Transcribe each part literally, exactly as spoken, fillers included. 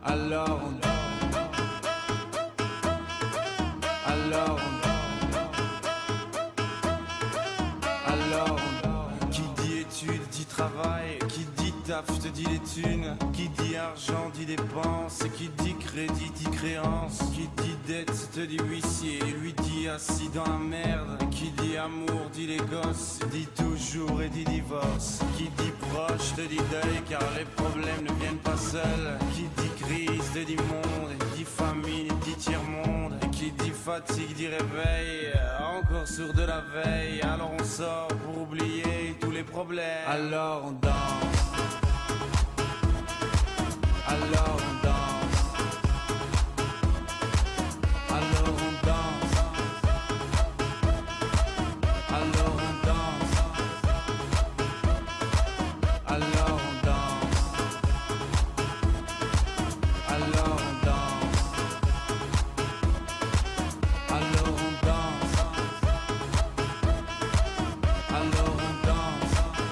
Alors on Alors on Alors on Qui dit études dit travail, qui dit taf te dit les thunes, qui dit argent dit dépenses, qui dit crédit dit créance, qui dit dette te dit huissier, lui dit assis dans la merde, qui dit amour dit les gosses, dit toujours et dit divorce, qui dit proche te dit deuil car les problèmes ne viennent pas seuls, qui dit crise te dit monde, dit famine dit tiers-monde, qui dit fatigue dit réveil, encore sourd de la veille, alors on sort pour oublier tous les problèmes, alors on danse, alors on danse, alors on danse, alors on danse, alors on danse, alors on danse, alors on danse, alors on danse,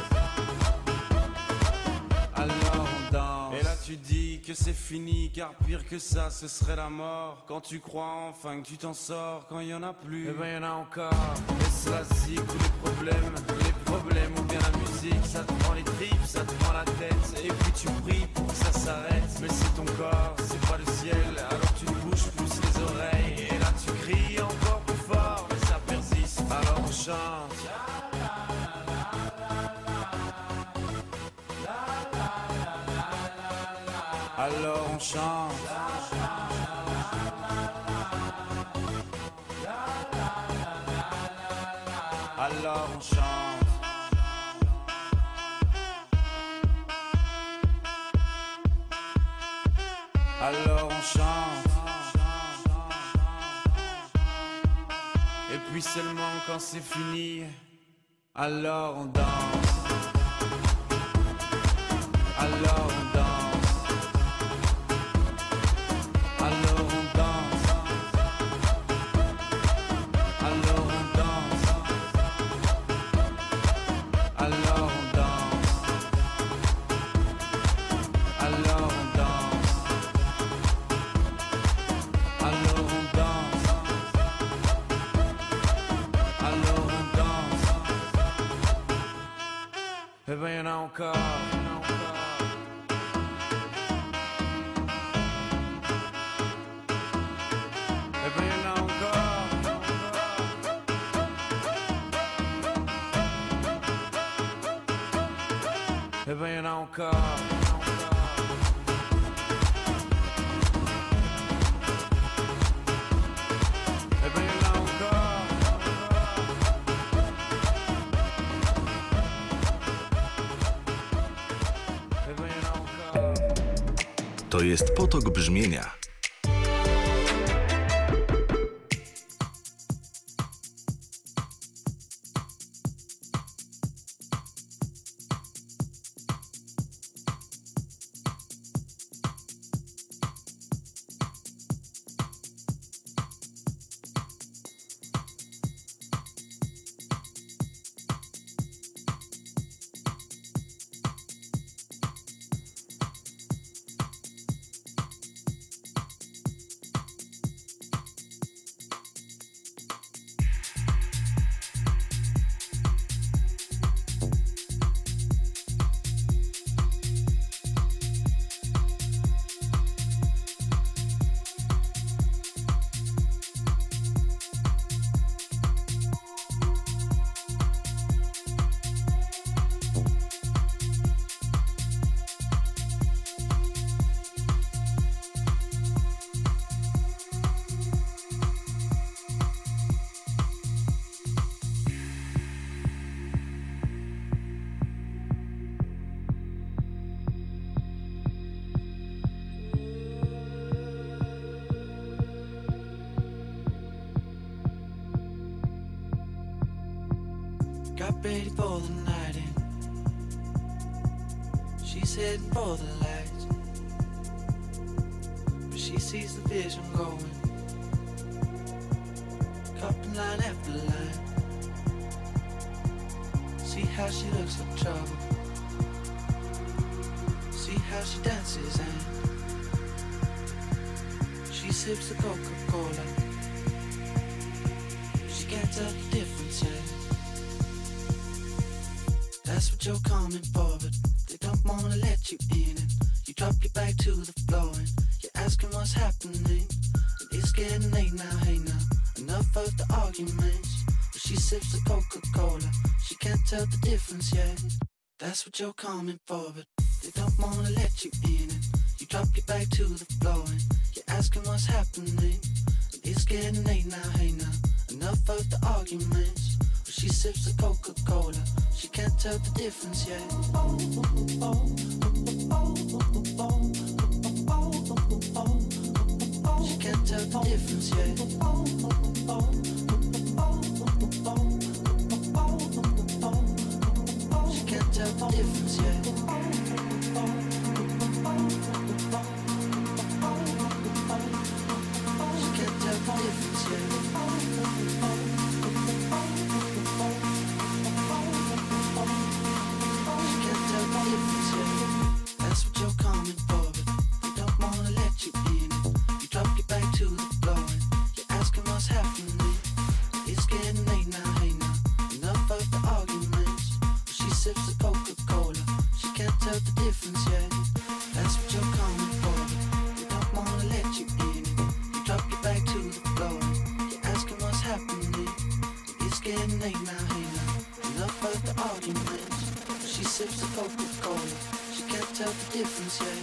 alors on danse. Et là tu dis que c'est fini, car pire que ça ce serait la mort. Quand tu crois enfin que tu t'en sors, quand il y en a plus, eh ben y en a encore. Et cela zik ou les problèmes, les problèmes ou bien la musique, ça te prend les tripes, ça te prend la tête, et puis tu pries pour que ça s'arrête. Mais c'est ton corps, c'est pas le ciel, alors tu te bouges plus les oreilles, et là tu cries encore plus fort, mais ça persiste, alors on chante. Alors on chante. Alors on chante. Alors on chante. Et puis seulement quand c'est fini, alors on danse. Alors on danse. Alors on danse. Alors on danse. Alors on danse. Alors on danse. Alors on danse. Alors on danse. Eh ben y'en a encore. Eh ben y'en a encore. Eh ben y'en a encore. Eh ben y'en a encore. To jest potok brzmienia. Got ready for the night in. She's heading for the lights, but she sees the vision going, cupping line after line. See how she looks like trouble, see how she dances and sips the Coca-Cola. She can't tell the difference yet. That's what you're coming for, but they don't wanna let you in. And you drop your back to the floor and you're asking what's happening. And it's getting late now, hey now. Enough of the arguments. But she sips the Coca-Cola. She can't tell the difference yet. That's what you're coming for, but they don't wanna let you in. And you drop your back to the floor and you're asking what's happening. And it's getting late now, hey now. Enough of the arguments. But she sips the Coca-Cola. She can't tell the difference yet. She can't tell the difference yet. She can't tell the difference yet. She can't tell the difference yet. She can't tell the difference yet. That's what you're coming for, but they don't wanna let you in. You drop your back to the floor and you're asking what's happening. It's getting late now, hey now. Enough of the arguments. She sips the Coca-Cola. She can't tell the difference yet. That's what you're coming for, but they don't wanna let you in. You drop your back to the floor and you're asking what's happening. It's getting late now, hey now. Enough of the arguments. She sips the Coca-Cola. She can't tell the difference yet.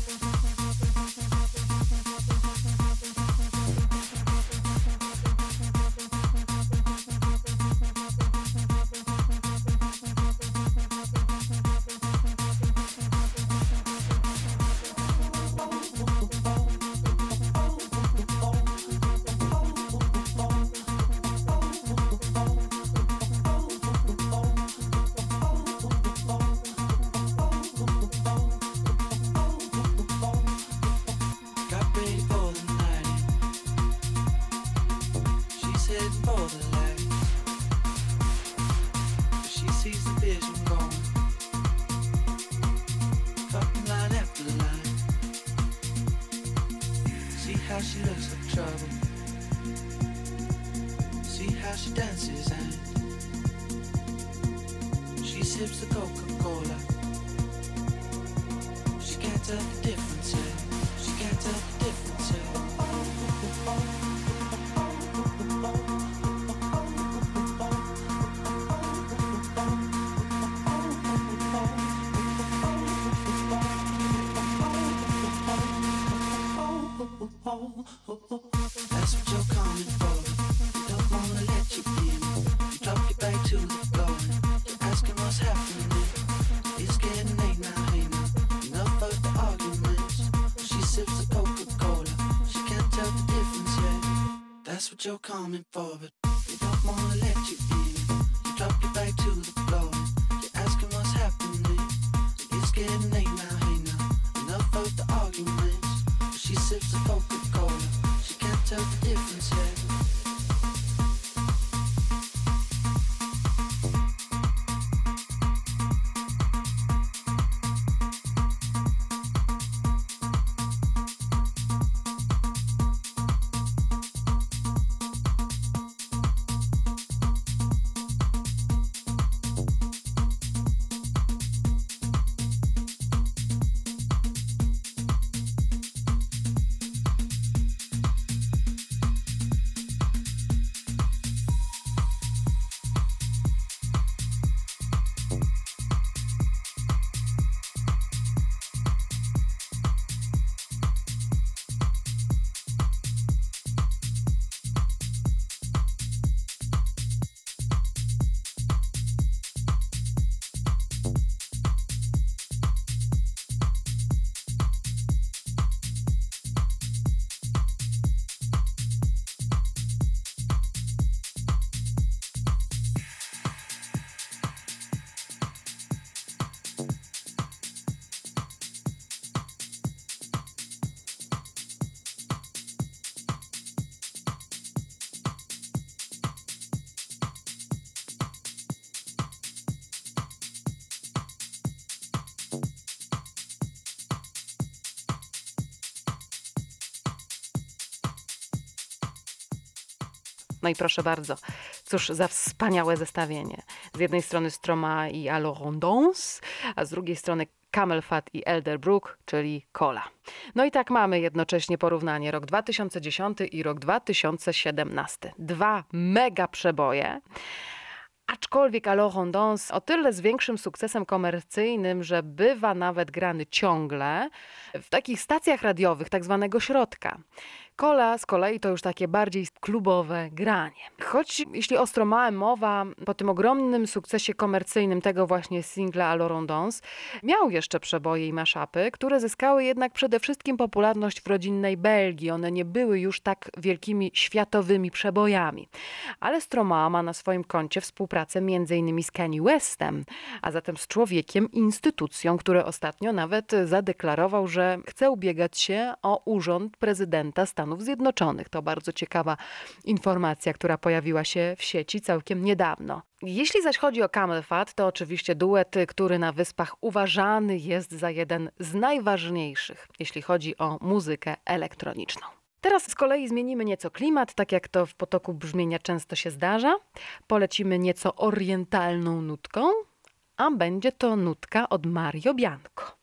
Got ready for the night. She's heading for the light. She sees the vision going. Fucking line after line. See how she looks like trouble. See how she dances and she sips the Coca-Cola. She can't tell the difference yet. She can't tell the difference yet. That's what you're coming for. They don't wanna let you in. You drop your back to the floor and you're asking what's happening. It's getting late now, hey now. Enough of the arguments. She sips the Coca-Cola. She can't tell the difference yet. That's what you're coming for, but they don't wanna let you in. You drop your back to the floor and you're asking what's happening. It's getting late now, hey now. Enough of the arguments. She sips the Coca-Cola. She can't tell the difference yet. No i proszę bardzo, cóż za wspaniałe zestawienie. Z jednej strony Stromae i Alors on danse, a z drugiej strony Camel Fat i Elderbrook, czyli Cola. No i tak mamy jednocześnie porównanie rok dwa tysiące dziesiąty i rok dwa tysiące siedemnasty. Dwa mega przeboje. Aczkolwiek Alors on danse o tyle z większym sukcesem komercyjnym, że bywa nawet grany ciągle w takich stacjach radiowych tak zwanego środka. Cola z kolei to już takie bardziej klubowe granie. Choć jeśli o Stromae mowa, po tym ogromnym sukcesie komercyjnym tego właśnie singla Alors on danse, miał jeszcze przeboje i mashupy, które zyskały jednak przede wszystkim popularność w rodzinnej Belgii. One nie były już tak wielkimi światowymi przebojami. Ale Stromae ma na swoim koncie współpracę między innymi z Kanye Westem, a zatem z człowiekiem, instytucją, który ostatnio nawet zadeklarował, że chce ubiegać się o urząd prezydenta Stanów Zjednoczonych. To bardzo ciekawa informacja, która pojawiła się w sieci całkiem niedawno. Jeśli zaś chodzi o Camel Fat, to oczywiście duet, który na Wyspach uważany jest za jeden z najważniejszych, jeśli chodzi o muzykę elektroniczną. Teraz z kolei zmienimy nieco klimat, tak jak to w potoku brzmienia często się zdarza. Polecimy nieco orientalną nutką, a będzie to nutka od Mario Bianco.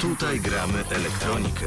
Tutaj gramy elektronikę.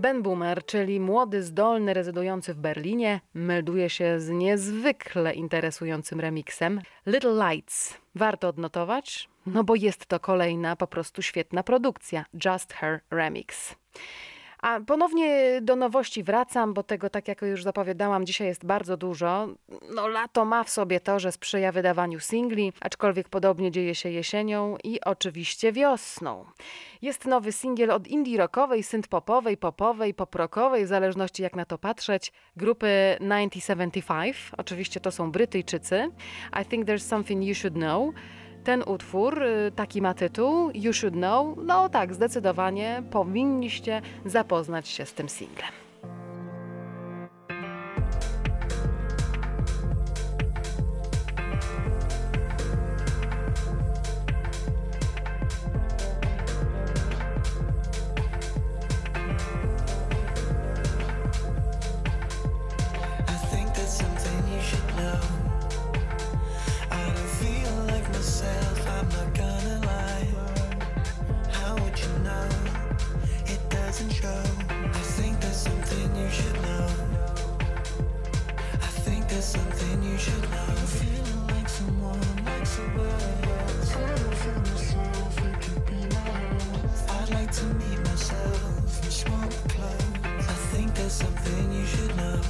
Ben Boomer, czyli młody, zdolny, rezydujący w Berlinie, melduje się z niezwykle interesującym remiksem Little Lights. Warto odnotować, no bo jest to kolejna po prostu świetna produkcja. Just Her Remix. A ponownie do nowości wracam, bo tego, tak jak już zapowiadałam, dzisiaj jest bardzo dużo. No lato ma w sobie to, że sprzyja wydawaniu singli, aczkolwiek podobnie dzieje się jesienią i oczywiście wiosną. Jest nowy singiel od indie rockowej, synth-popowej, popowej, pop-rockowej, w zależności jak na to patrzeć, grupy tysiąc dziewięćset siedemdziesiąt pięć. Oczywiście to są Brytyjczycy. I think there's something you should know. Ten utwór, taki ma tytuł, You Should Know. No tak, zdecydowanie powinniście zapoznać się z tym singlem. I think there's something you should know. I don't feel like myself, I'm not gonna lie. How would you know? It doesn't show. I think there's something you should know. I think there's something you should know. I'm feeling like someone, like somebody else. I don't feel myself, it could be my health. I'd like to meet myself in small clothes. I think there's something you should know.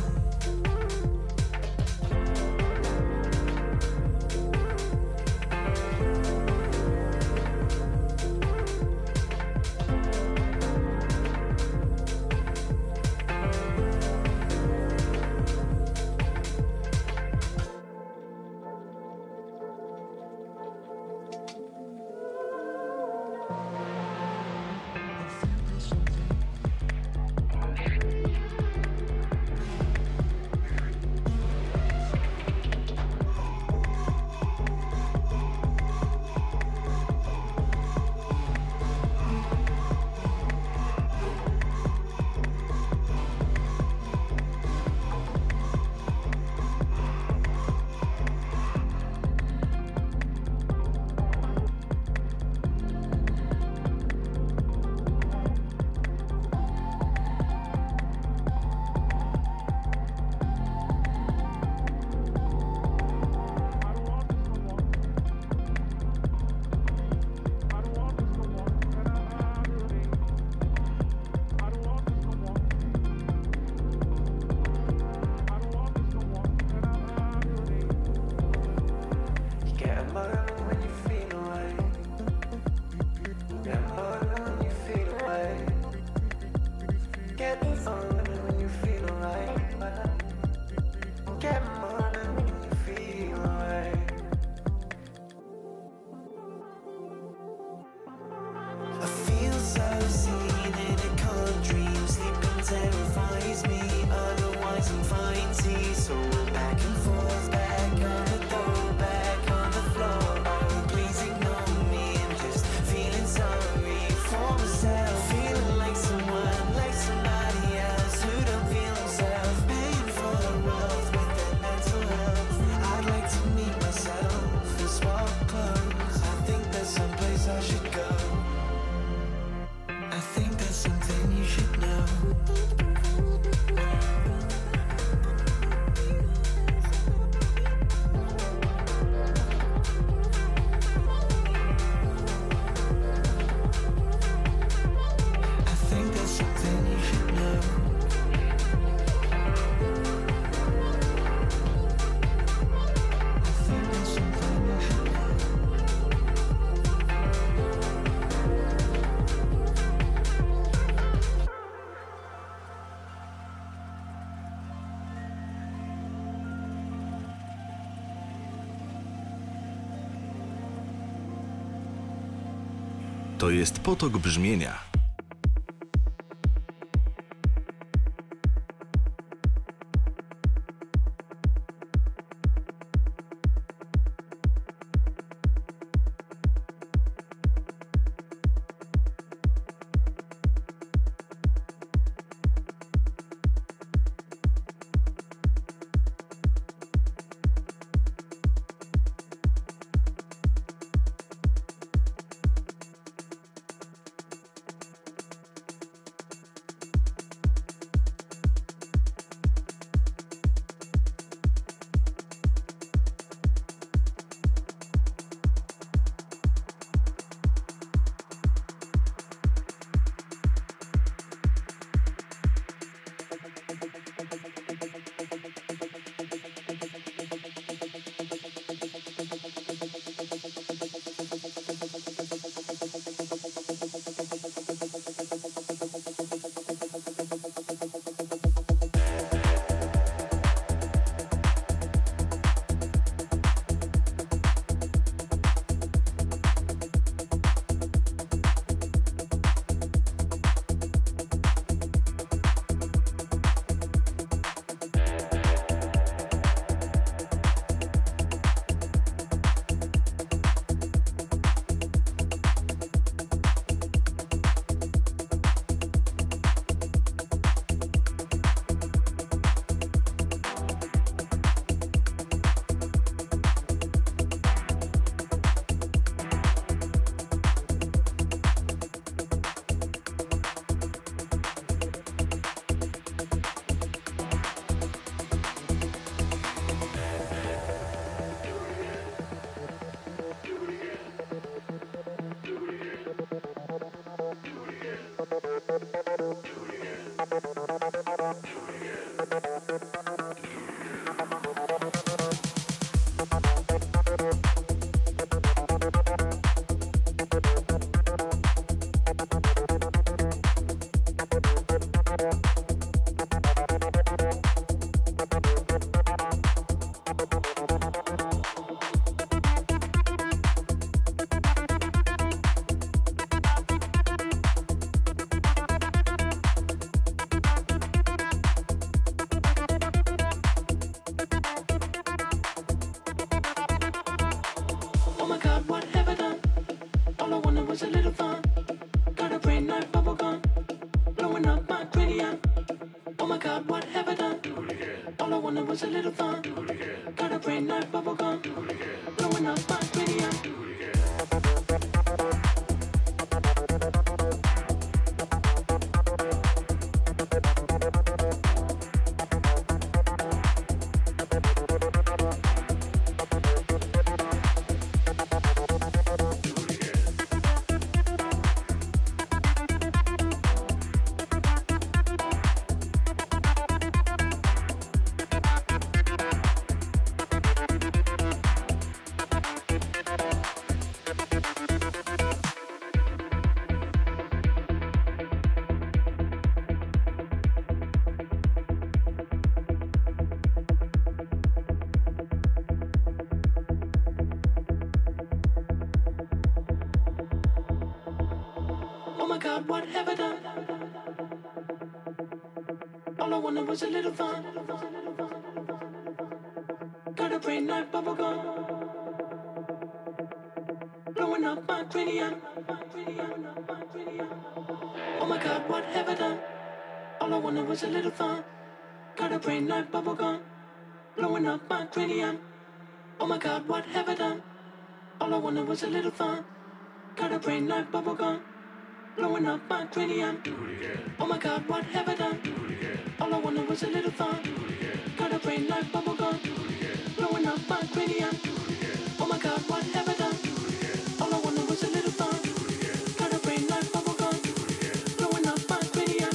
To jest potok brzmienia. God, what have I done? All I wanted was a little fun. Got a brain like bubblegum, blowing up my cranium. Oh my God, what have I done? All I wanted was a little fun. Got a brain like bubblegum, blowing up my cranium. Oh my God, what have I done? All I wanted was a little fun. Got a brain like bubblegum, blowing up my cranium. Oh my God, what have I done? All I wanted was a little fun. Got a brain like bubblegum, blowing up my cranium. Oh my God, what have I done? All I wanted was a little fun. Got a brain like bubblegum, blowing up my cranium.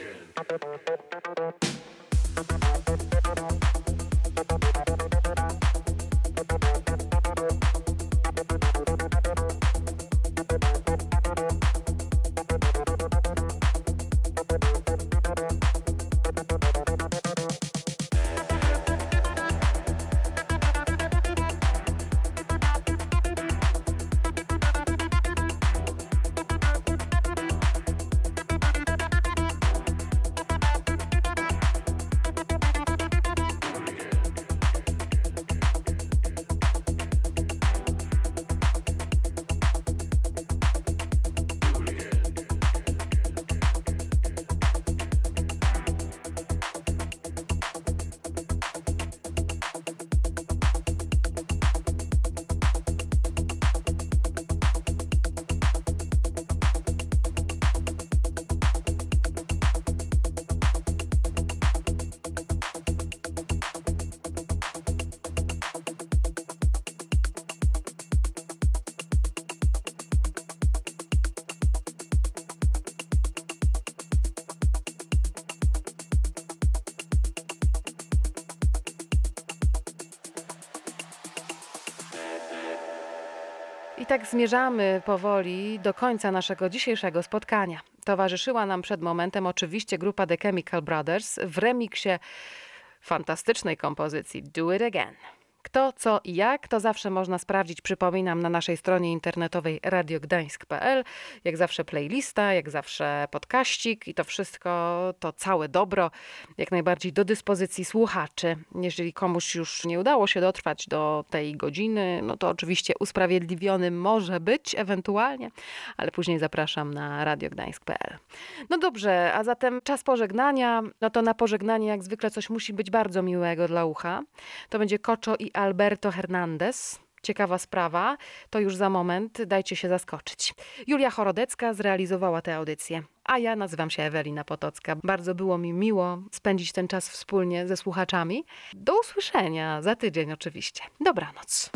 I tak zmierzamy powoli do końca naszego dzisiejszego spotkania. Towarzyszyła nam przed momentem oczywiście grupa The Chemical Brothers w remiksie fantastycznej kompozycji Do It Again. Kto, co i jak, to zawsze można sprawdzić, przypominam, na naszej stronie internetowej radio gdańsk kropka p l. Jak zawsze playlista, jak zawsze podkaścik i to wszystko, to całe dobro, jak najbardziej do dyspozycji słuchaczy. Jeżeli komuś już nie udało się dotrwać do tej godziny, no to oczywiście usprawiedliwiony może być ewentualnie, ale później zapraszam na radio gdańsk kropka p l. No dobrze, a zatem czas pożegnania. No to na pożegnanie jak zwykle coś musi być bardzo miłego dla ucha. To będzie Koczo i Alberto Hernandez. Ciekawa sprawa, to już za moment, dajcie się zaskoczyć. Julia Chorodecka zrealizowała tę audycję, a ja nazywam się Ewelina Potocka. Bardzo było mi miło spędzić ten czas wspólnie ze słuchaczami. Do usłyszenia za tydzień oczywiście. Dobranoc.